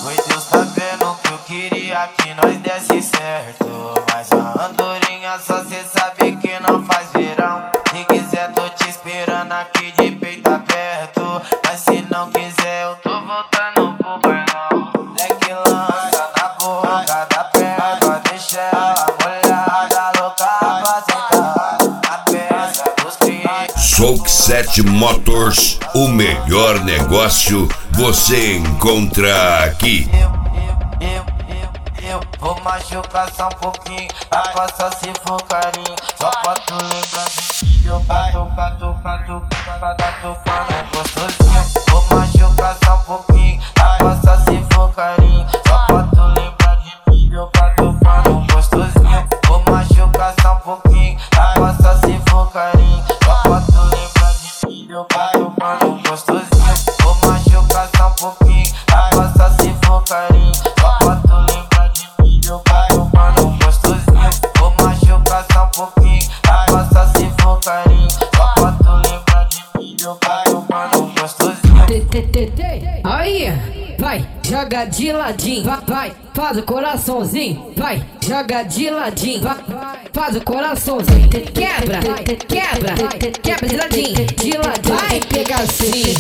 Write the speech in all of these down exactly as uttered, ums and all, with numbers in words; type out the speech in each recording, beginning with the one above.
Foi Deus tá vendo que eu queria que nós desse certo. Mas a andorinha só cê sabe que não faz verão. Se quiser tô te esperando aqui de peito aberto. Mas se não quiser eu tô voltando pro bailão. Leque lança na boca da perna, deixa ela molhada, louca pra sentar na peça dos clientes. Souk sete Motors, o melhor negócio você encontra aqui. Eu, eu, eu, eu, eu vou machucar só um pouquinho, a só se for carinho. Só pra tu lembrar de eu bato, bato, bato, bato, bato, gostosinho. Vou machucar só um pouquinho, a só se for carinho. Só pra tu lembrar de mim, eu bato, bato, gostosinho. Vou machucar só um pouquinho, a só se for carinho. Só pra tu lembrar de mim, eu bato, bato, gostosinho. Vou machucar só um pouquinho, a só se for carinho. Só pra tu lembrar de mim, eu bato, bato, gostosinho. Vou machucar só um pouquinho, a só se for carinho. Só pra tu lembrar de mim, eu bato, bato, gostosinho. Aí, vai, joga de ladinho, vai, vai, faz o coraçãozinho, vai, joga de ladinho, vai, faz o coraçãozinho, quebra, quebra, quebra de ladinho, de ladinho, vai pegar assim,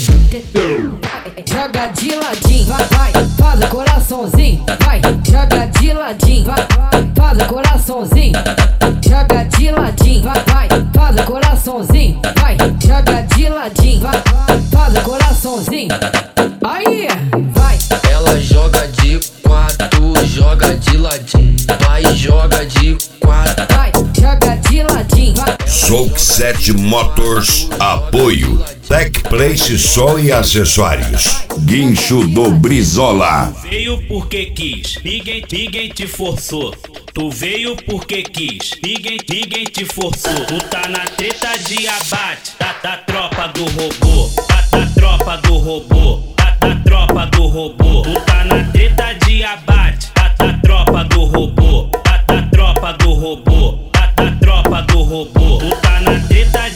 joga de ladinho, vai, vai, faz o coraçãozinho, vai, joga de ladinho, vai, faz o coraçãozinho, joga de ladinho, vai, vai, faz o coraçãozinho, vai, joga de ladinho, vai, faz o coraçãozinho. Aí, vai. Ela joga de quatro, joga de ladinho. Vai, joga de quatro. Vai, joga de ladinho. Vai. Souk sete Motors, apoio Tech Place Sol e Acessórios. Guincho do Brizola. Tu veio porque quis, ninguém, ninguém te forçou. Tu veio porque quis, ninguém, ninguém te forçou. Tu tá na treta de abate, da, da tropa do robô, da, da tropa do robô, da, da tropa do robô. Tu tá na treta de abate, da, da tropa do robô, da, da tropa do robô, da, da tropa do robô. Tu tá na treta